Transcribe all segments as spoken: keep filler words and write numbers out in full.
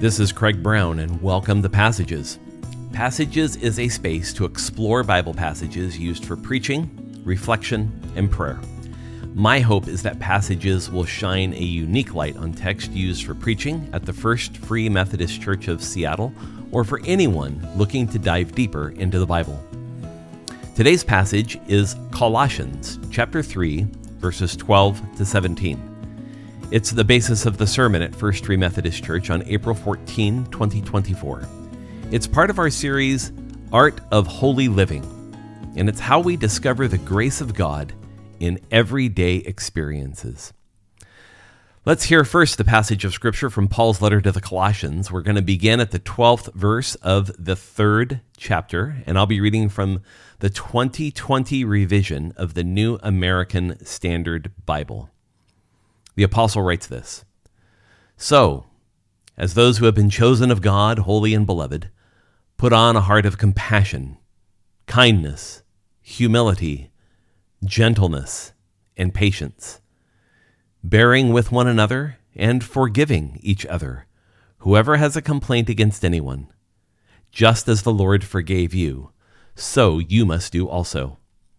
This is Craig Brown, and welcome to Passages. Passages is a space to explore Bible passages used for preaching, reflection, and prayer. My hope is that Passages will shine a unique light on text used for preaching at the First Free Methodist Church of Seattle, or for anyone looking to dive deeper into the Bible. Today's passage is Colossians chapter three, verses twelve to seventeen. It's the basis of the sermon at First Free Methodist Church on April fourteenth, twenty twenty-four. It's part of our series, Art of Holy Living, and it's how we discover the grace of God in everyday experiences. Let's hear first the passage of Scripture from Paul's letter to the Colossians. We're going to begin at the twelfth verse of the third chapter, and I'll be reading from the twenty twenty revision of the New American Standard Bible. The apostle writes this: So, as those who have been chosen of God, holy and beloved, put on a heart of compassion, kindness, humility, gentleness, and patience, bearing with one another and forgiving each other, whoever has a complaint against anyone. Just as the Lord forgave you, so you must do also.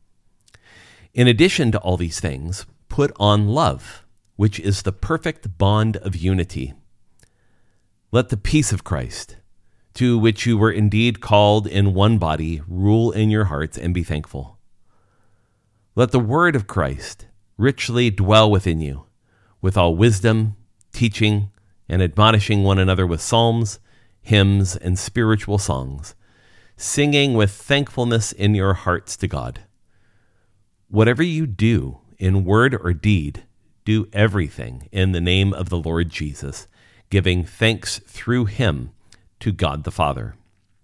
In addition to all these things, put on love, which is the perfect bond of unity. Let the peace of Christ, to which you were indeed called in one body, rule in your hearts and be thankful. Let the word of Christ richly dwell within you, with all wisdom, teaching, and admonishing one another with psalms, hymns, and spiritual songs, singing with thankfulness in your hearts to God. Whatever you do, in word or deed, do everything in the name of the Lord Jesus, giving thanks through him to God the Father.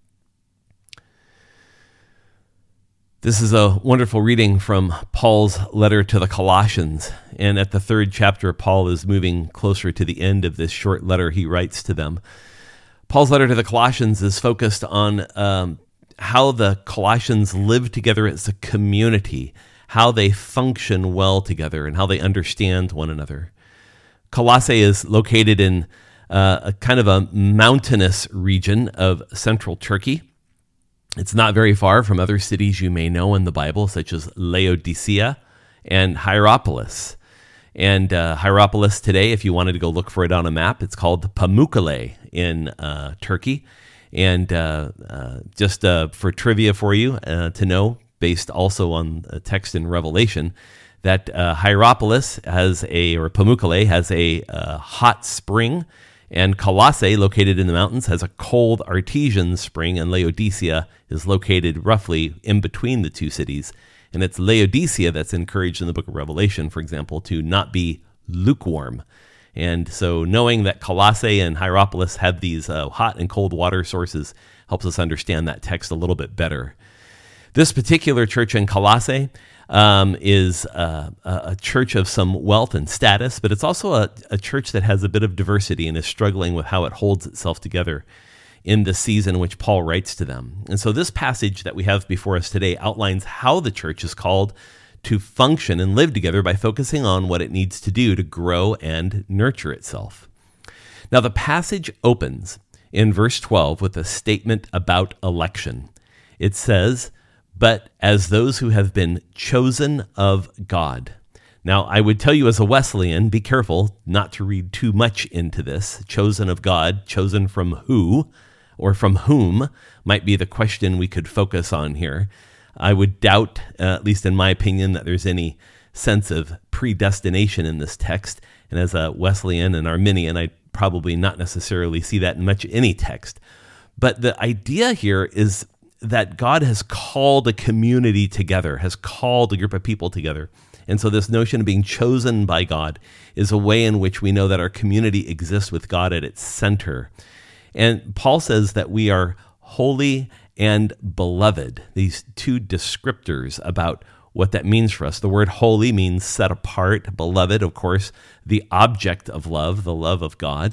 This is a wonderful reading from Paul's letter to the Colossians, and at the third chapter, Paul is moving closer to the end of this short letter he writes to them. Paul's letter to the Colossians is focused on um, how the Colossians live together as a community, how they function well together, and how they understand one another. Colossae is located in uh, a kind of a mountainous region of central Turkey. It's not very far from other cities you may know in the Bible, such as Laodicea and Hierapolis. And uh, Hierapolis today, if you wanted to go look for it on a map, it's called Pamukkale in uh, Turkey. And uh, uh, just uh, for trivia for you uh, to know, based also on a text in Revelation, that uh, Hierapolis has a, or Pamukkale has a uh, hot spring, and Colossae, located in the mountains, has a cold artesian spring, and Laodicea is located roughly in between the two cities. And it's Laodicea that's encouraged in the book of Revelation, for example, to not be lukewarm. And so knowing that Colossae and Hierapolis have these uh, hot and cold water sources helps us understand that text a little bit better. This particular church in Colossae um, is uh, a church of some wealth and status, but it's also a, a church that has a bit of diversity and is struggling with how it holds itself together in the season in which Paul writes to them. And so this passage that we have before us today outlines how the church is called to function and live together by focusing on what it needs to do to grow and nurture itself. Now, the passage opens in verse twelve with a statement about election. It says, "But as those who have been chosen of God." Now, I would tell you as a Wesleyan, be careful not to read too much into this. Chosen of God, chosen from who or from whom might be the question we could focus on here. I would doubt, uh, at least in my opinion, that there's any sense of predestination in this text. And as a Wesleyan and Arminian, I'd probably not necessarily see that in much any text. But the idea here is that God has called a community together, has called a group of people together. And so this notion of being chosen by God is a way in which we know that our community exists with God at its center. And Paul says that we are holy and beloved, these two descriptors about what that means for us. The word holy means set apart, beloved, of course, the object of love, the love of God.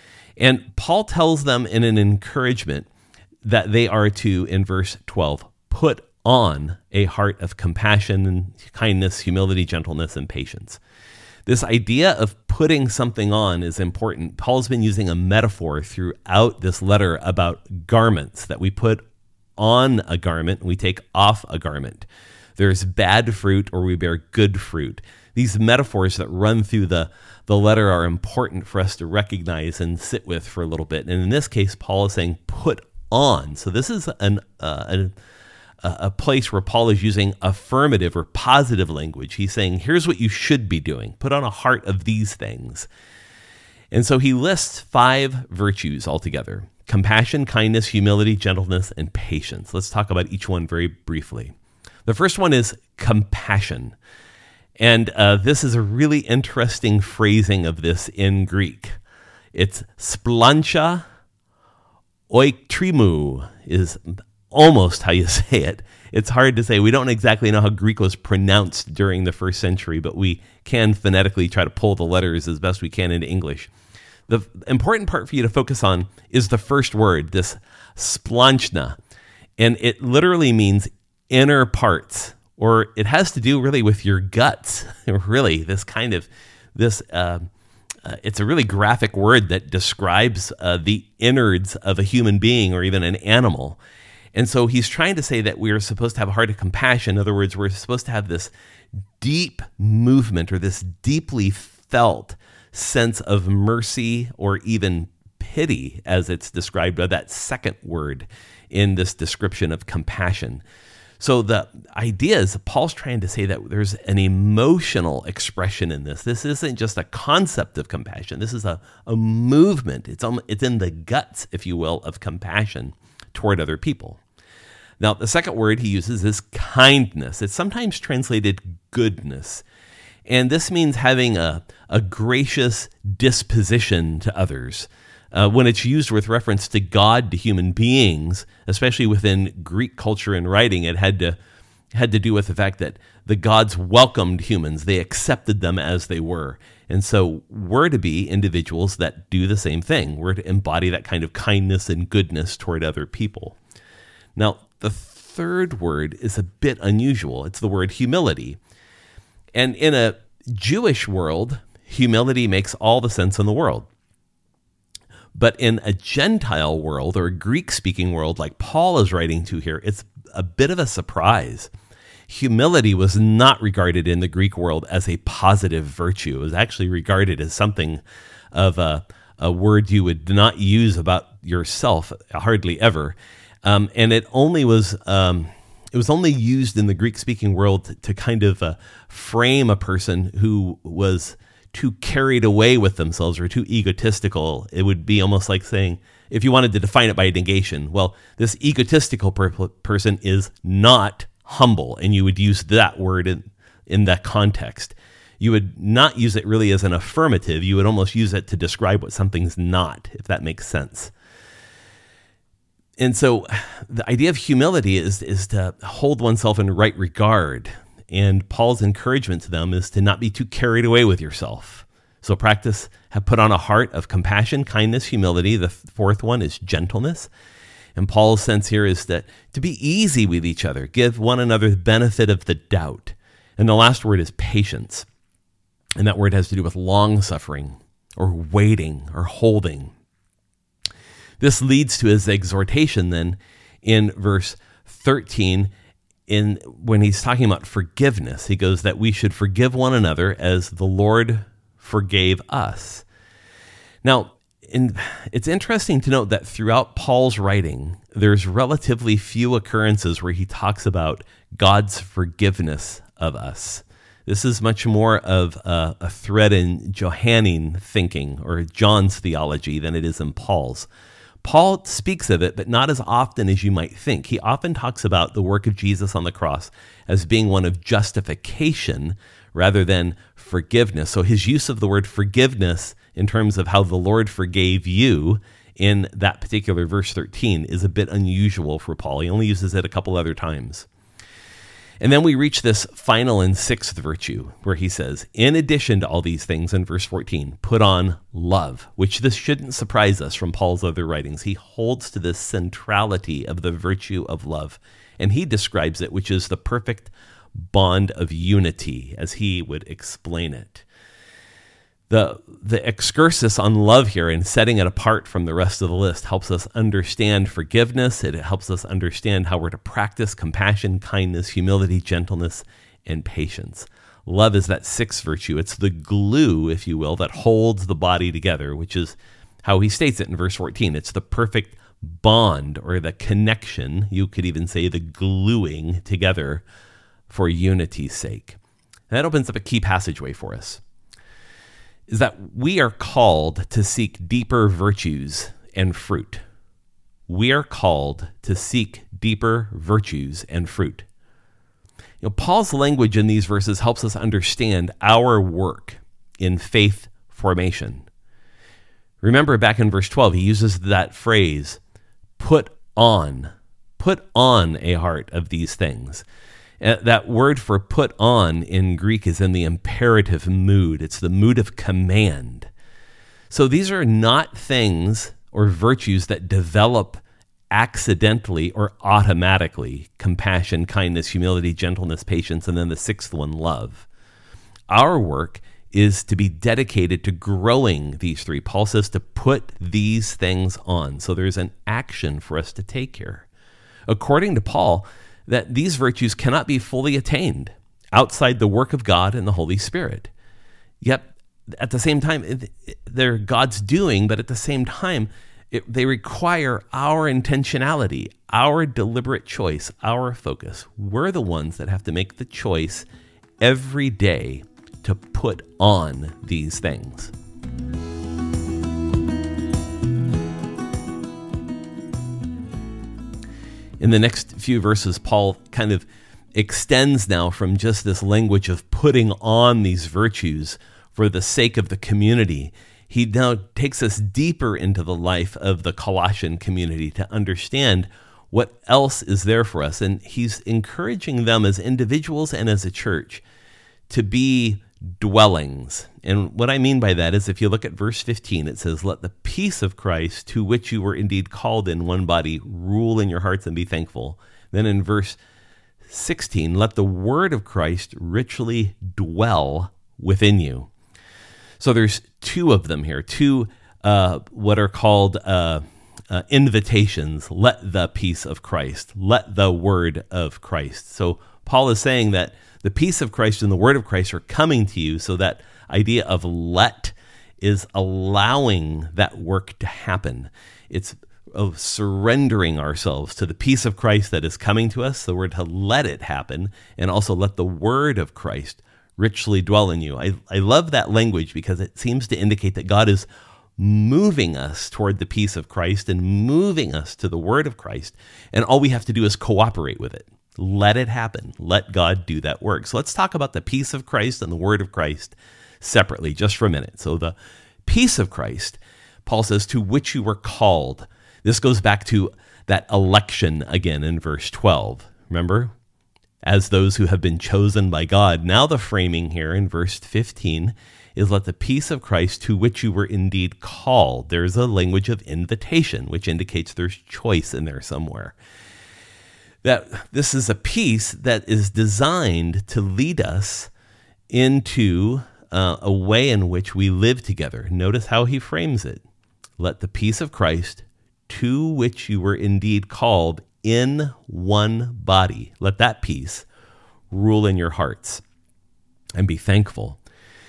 And Paul tells them in an encouragement that they are to, in verse twelve, put on a heart of compassion and kindness, humility, gentleness, and patience. This idea of putting something on is important. Paul's been using a metaphor throughout this letter about garments, that we put on a garment, we take off a garment. There's bad fruit or we bear good fruit. These metaphors that run through the, the letter are important for us to recognize and sit with for a little bit. And in this case, Paul is saying put on. So this is an uh, a, a place where Paul is using affirmative or positive language. He's saying, here's what you should be doing. Put on a heart of these things. And so he lists five virtues altogether: compassion, kindness, humility, gentleness, and patience. Let's talk about each one very briefly. The first one is compassion. And uh, this is a really interesting phrasing of this in Greek. It's splancha oiktrimou is almost how you say it. It's hard to say. We don't exactly know how Greek was pronounced during the first century, but we can phonetically try to pull the letters as best we can into English. The important part for you to focus on is the first word, this splanchna, and it literally means inner parts, or it has to do really with your guts. Really, this kind of, this, uh, uh, it's a really graphic word that describes uh, the innards of a human being or even an animal. And so he's trying to say that we are supposed to have a heart of compassion. In other words, we're supposed to have this deep movement or this deeply felt sense of mercy or even pity, as it's described by that second word in this description of compassion. So the idea is Paul's trying to say that there's an emotional expression in this. This isn't just a concept of compassion. This is a, a movement. It's, um, it's in the guts, if you will, of compassion toward other people. Now, the second word he uses is kindness. It's sometimes translated goodness. And this means having a, a gracious disposition to others. Uh, when it's used with reference to God, to human beings, especially within Greek culture and writing, it had to had to do with the fact that the gods welcomed humans. They accepted them as they were. And so we're to be individuals that do the same thing. We're to embody that kind of kindness and goodness toward other people. Now, the third word is a bit unusual. It's the word humility. And in a Jewish world, humility makes all the sense in the world. But in a Gentile world or a Greek-speaking world like Paul is writing to here, it's a bit of a surprise. Humility was not regarded in the Greek world as a positive virtue. It was actually regarded as something of a, a word you would not use about yourself, hardly ever. Um, and it only was um, it was only used in the Greek-speaking world to, to kind of uh, frame a person who was too carried away with themselves or too egotistical. It would be almost like saying, if you wanted to define it by negation, well, this egotistical per- person is not humble, and you would use that word in, in that context. You would not use it really as an affirmative. You would almost use it to describe what something's not, if that makes sense. And so the idea of humility is, is to hold oneself in right regard. And Paul's encouragement to them is to not be too carried away with yourself. So practice, have put on a heart of compassion, kindness, humility. The fourth one is gentleness. And Paul's sense here is that to be easy with each other, give one another the benefit of the doubt. And the last word is patience. And that word has to do with long suffering or waiting or holding. This leads to his exhortation then in verse thirteen. In when he's talking about forgiveness, he goes that we should forgive one another as the Lord forgave us. Now, in, it's interesting to note that throughout Paul's writing, there's relatively few occurrences where he talks about God's forgiveness of us. This is much more of a, a thread in Johannine thinking or John's theology than it is in Paul's. Paul speaks of it, but not as often as you might think. He often talks about the work of Jesus on the cross as being one of justification rather than forgiveness. So his use of the word forgiveness in terms of how the Lord forgave you in that particular verse thirteen is a bit unusual for Paul. He only uses it a couple other times. And then we reach this final and sixth virtue where he says, in addition to all these things in verse fourteen, put on love, which this shouldn't surprise us from Paul's other writings. He holds to this centrality of the virtue of love, and he describes it, which is the perfect bond of unity, as he would explain it. The, the excursus on love here and setting it apart from the rest of the list helps us understand forgiveness. It helps us understand how we're to practice compassion, kindness, humility, gentleness, and patience. Love is that sixth virtue. It's the glue, if you will, that holds the body together, which is how he states it in verse fourteen. It's the perfect bond or the connection, you could even say the gluing together for unity's sake. And that opens up a key passageway for us, is that we are called to seek deeper virtues and fruit. We are called to seek deeper virtues and fruit. You know, Paul's language in these verses helps us understand our work in faith formation. Remember back in verse twelve, he uses that phrase, put on, put on a heart of these things. Uh, that word for put on in Greek is in the imperative mood. It's the mood of command. So these are not things or virtues that develop accidentally or automatically. Compassion, kindness, humility, gentleness, patience, and then the sixth one, love. Our work is to be dedicated to growing these three. Paul says to put these things on. So there's an action for us to take here. According to Paul, that these virtues cannot be fully attained outside the work of God and the Holy Spirit. Yet, at the same time, they're God's doing, but at the same time, it, they require our intentionality, our deliberate choice, our focus. We're the ones that have to make the choice every day to put on these things. In the next few verses, Paul kind of extends now from just this language of putting on these virtues for the sake of the community. He now takes us deeper into the life of the Colossian community to understand what else is there for us. And he's encouraging them as individuals and as a church to be dwellings. And what I mean by that is if you look at verse fifteen, it says, let the peace of Christ, to which you were indeed called in one body, rule in your hearts and be thankful. Then in verse sixteen, let the word of Christ richly dwell within you. So there's two of them here, two uh, what are called uh, uh, invitations. Let the peace of Christ, let the word of Christ. So Paul is saying that the peace of Christ and the word of Christ are coming to you. So that idea of let is allowing that work to happen. It's of surrendering ourselves to the peace of Christ that is coming to us. So we're to let it happen, and also let the word of Christ richly dwell in you. I, I love that language because it seems to indicate that God is moving us toward the peace of Christ and moving us to the word of Christ. And all we have to do is cooperate with it. Let it happen. Let God do that work. So let's talk about the peace of Christ and the word of Christ separately just for a minute. So the peace of Christ, Paul says, to which you were called. This goes back to that election again in verse twelve. Remember? As those who have been chosen by God. Now the framing here in verse fifteen is let the peace of Christ, to which you were indeed called. There's a language of invitation, which indicates there's choice in there somewhere. That this is a peace that is designed to lead us into uh, a way in which we live together. Notice how he frames it. Let the peace of Christ, to which you were indeed called, in one body. Let that peace rule in your hearts and be thankful.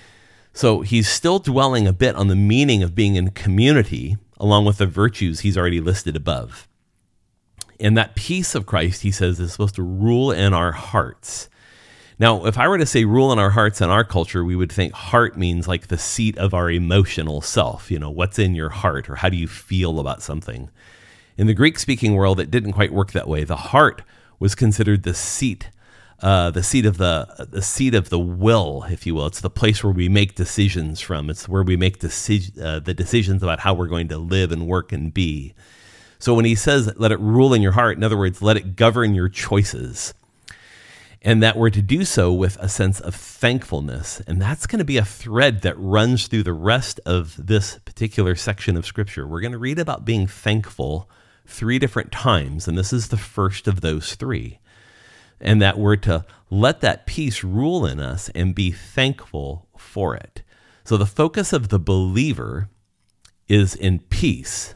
So he's still dwelling a bit on the meaning of being in community, along with the virtues he's already listed above. And that peace of Christ, he says, is supposed to rule in our hearts. Now, if I were to say rule in our hearts in our culture, we would think heart means like the seat of our emotional self. You know, what's in your heart, or how do you feel about something? In the Greek-speaking world, it didn't quite work that way. The heart was considered the seat, uh, the seat of the the seat of the will, if you will. It's the place where we make decisions from. It's where we make deci- uh, the decisions about how we're going to live and work and be. So when he says, let it rule in your heart, in other words, let it govern your choices. And that we're to do so with a sense of thankfulness. And that's going to be a thread that runs through the rest of this particular section of Scripture. We're going to read about being thankful three different times, and this is the first of those three. And that we're to let that peace rule in us and be thankful for it. So the focus of the believer is in peace,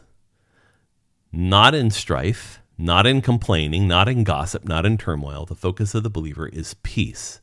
not in strife, not in complaining, not in gossip, not in turmoil. The focus of the believer is peace.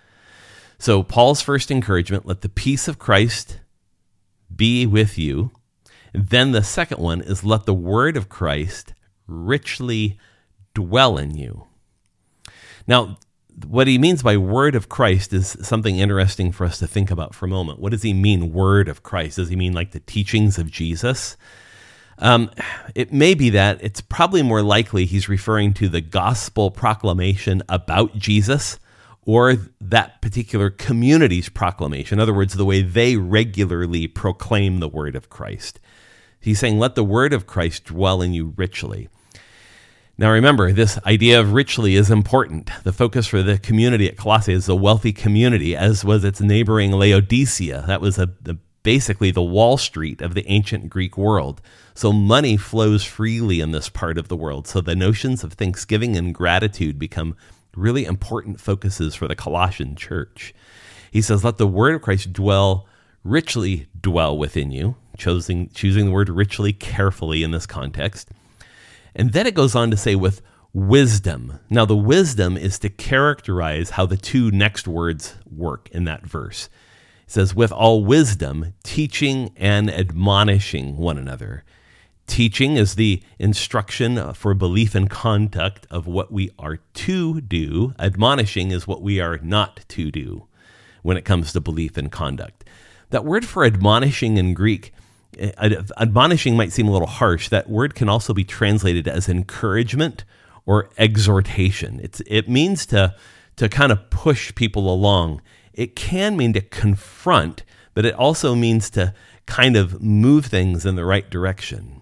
So Paul's first encouragement, let the peace of Christ be with you. Then the second one is let the word of Christ richly dwell in you. Now, what he means by word of Christ is something interesting for us to think about for a moment. What does he mean, word of Christ? Does he mean like the teachings of Jesus? Um, it may be that. It's probably more likely he's referring to the gospel proclamation about Jesus, or that particular community's proclamation. In other words, the way they regularly proclaim the word of Christ. He's saying, let the word of Christ dwell in you richly. Now remember, this idea of richly is important. The focus for the community at Colossae is a wealthy community, as was its neighboring Laodicea. That was a, a, basically the Wall Street of the ancient Greek world. So money flows freely in this part of the world. So the notions of thanksgiving and gratitude become really important focuses for the Colossian church. He says, let the word of Christ dwell, richly dwell within you, choosing, choosing the word richly carefully in this context. And then it goes on to say with wisdom. Now the wisdom is to characterize how the two next words work in that verse. It says, with all wisdom, teaching and admonishing one another. Teaching is the instruction for belief and conduct of what we are to do. Admonishing is what we are not to do when it comes to belief and conduct. That word for admonishing in Greek, admonishing might seem a little harsh. That word can also be translated as encouragement or exhortation. It's, it means to, to kind of push people along. It can mean to confront, but it also means to kind of move things in the right direction.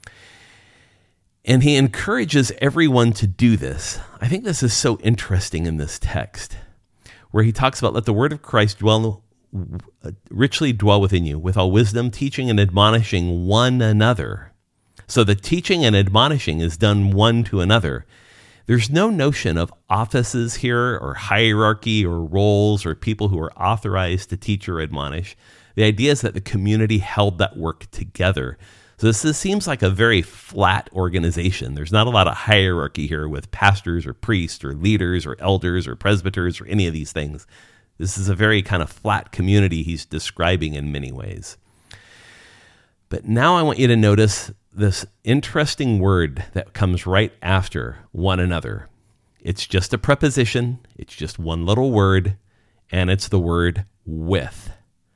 And he encourages everyone to do this. I think this is so interesting in this text, where he talks about let the word of Christ dwell richly dwell within you, with all wisdom, teaching and admonishing one another. So the teaching and admonishing is done one to another. There's no notion of offices here, or hierarchy, or roles, or people who are authorized to teach or admonish. The idea is that the community held that work together. So this, this seems like a very flat organization. There's not a lot of hierarchy here with pastors or priests or leaders or elders or presbyters or any of these things. This is a very kind of flat community he's describing in many ways. But now I want you to notice this interesting word that comes right after one another. It's just a preposition. It's just one little word, and it's the word with.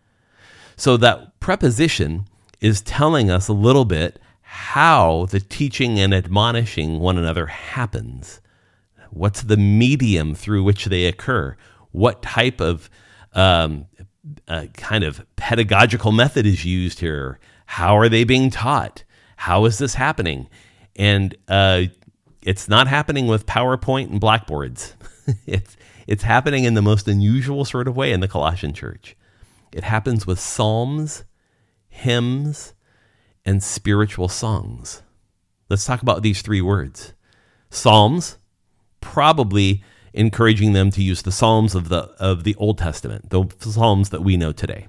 So that preposition is telling us a little bit how the teaching and admonishing one another happens. What's the medium through which they occur? What type of um, uh, kind of pedagogical method is used here? How are they being taught? How is this happening? And uh, it's not happening with PowerPoint and blackboards. it's it's happening in the most unusual sort of way in the Colossian church. It happens with psalms, hymns, and spiritual songs. Let's talk about these three words. Psalms, probably encouraging them to use the Psalms of the of the Old Testament, the Psalms that we know today.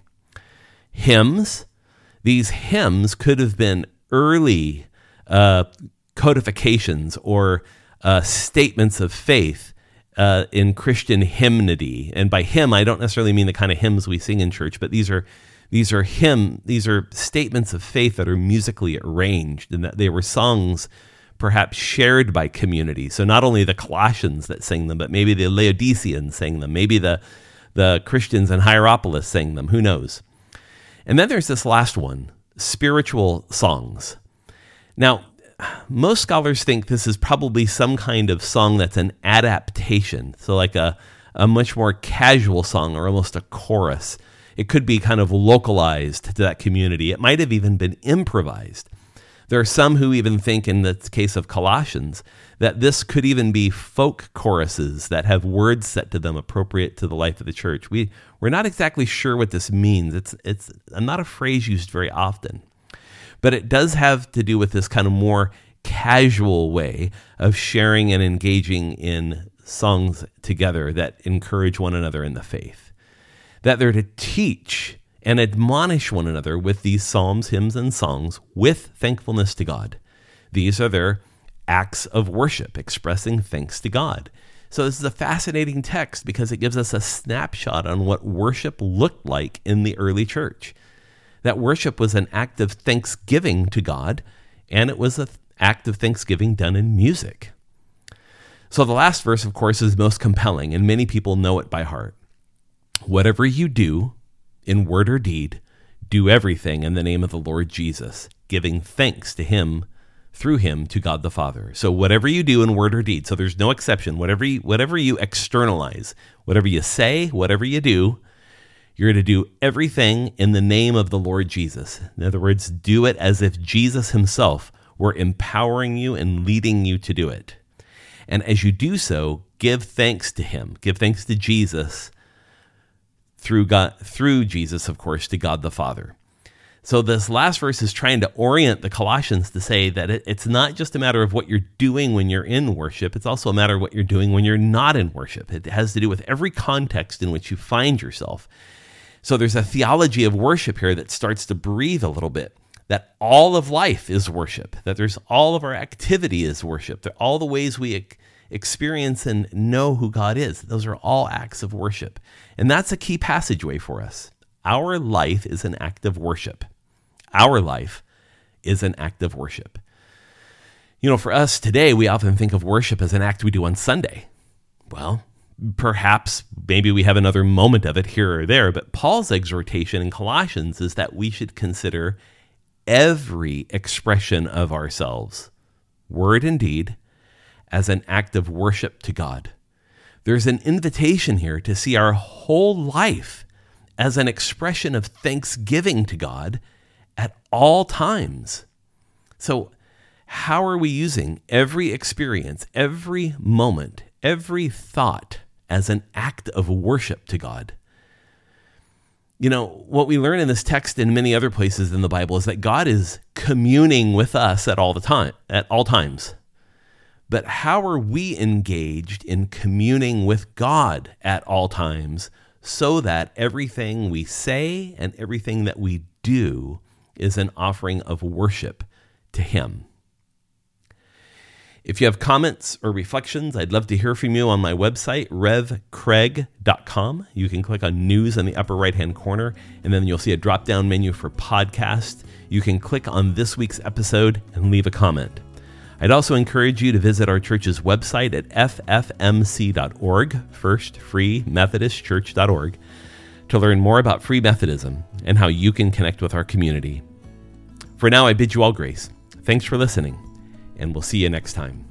Hymns, these hymns could have been early uh, codifications or uh, statements of faith uh, in Christian hymnody. And by hymn, I don't necessarily mean the kind of hymns we sing in church, but these are these are hymn, these are statements of faith that are musically arranged, and that they were songs perhaps shared by community. So not only the Colossians that sang them, but maybe the Laodiceans sang them, maybe the the Christians in Hierapolis sang them, who knows? And then there's this last one, spiritual songs. Now, most scholars think this is probably some kind of song that's an adaptation, so like a, a much more casual song or almost a chorus. It could be kind of localized to that community. It might have even been improvised. There are some who even think, in the case of Colossians, that this could even be folk choruses that have words set to them appropriate to the life of the church. We, we're not exactly sure what this means. It's, it's not a phrase used very often. But it does have to do with this kind of more casual way of sharing and engaging in songs together that encourage one another in the faith. That they're to teach and admonish one another with these psalms, hymns, and songs with thankfulness to God. These are their acts of worship, expressing thanks to God. So this is a fascinating text because it gives us a snapshot on what worship looked like in the early church. That worship was an act of thanksgiving to God, and it was an act of thanksgiving done in music. So the last verse, of course, is most compelling, and many people know it by heart. Whatever you do, in word or deed, do everything in the name of the Lord Jesus, giving thanks to him, through him, to God the Father. So whatever you do in word or deed, so there's no exception, whatever you, whatever you externalize, whatever you say, whatever you do, you're to do everything in the name of the Lord Jesus. In other words, do it as if Jesus himself were empowering you and leading you to do it. And as you do so, give thanks to him. Give thanks to Jesus through God, through Jesus, of course, to God the Father. So this last verse is trying to orient the Colossians to say that it, it's not just a matter of what you're doing when you're in worship. It's also a matter of what you're doing when you're not in worship. It has to do with every context in which you find yourself. So there's a theology of worship here that starts to breathe a little bit, that all of life is worship, that there's all of our activity is worship, that all the ways we e- experience and know who God is, those are all acts of worship. And that's a key passageway for us. Our life is an act of worship. Our life is an act of worship. You know, for us today, we often think of worship as an act we do on Sunday. Well, perhaps maybe we have another moment of it here or there, but Paul's exhortation in Colossians is that we should consider every expression of ourselves, word and deed, as an act of worship to God. There's an invitation here to see our whole life as an expression of thanksgiving to God at all times. So how are we using every experience, every moment, every thought as an act of worship to God? You know, what we learn in this text and many other places in the Bible is that God is communing with us at all the time, at all times. But how are we engaged in communing with God at all times so that everything we say and everything that we do is an offering of worship to him? If you have comments or reflections, I'd love to hear from you on my website, rev craig dot com. You can click on News in the upper right-hand corner, and then you'll see a drop-down menu for podcast. You can click on this week's episode and leave a comment. I'd also encourage you to visit our church's website at f f m c dot org, First Free Methodist Church dot org, to learn more about Free Methodism and how you can connect with our community. For now, I bid you all grace. Thanks for listening, and we'll see you next time.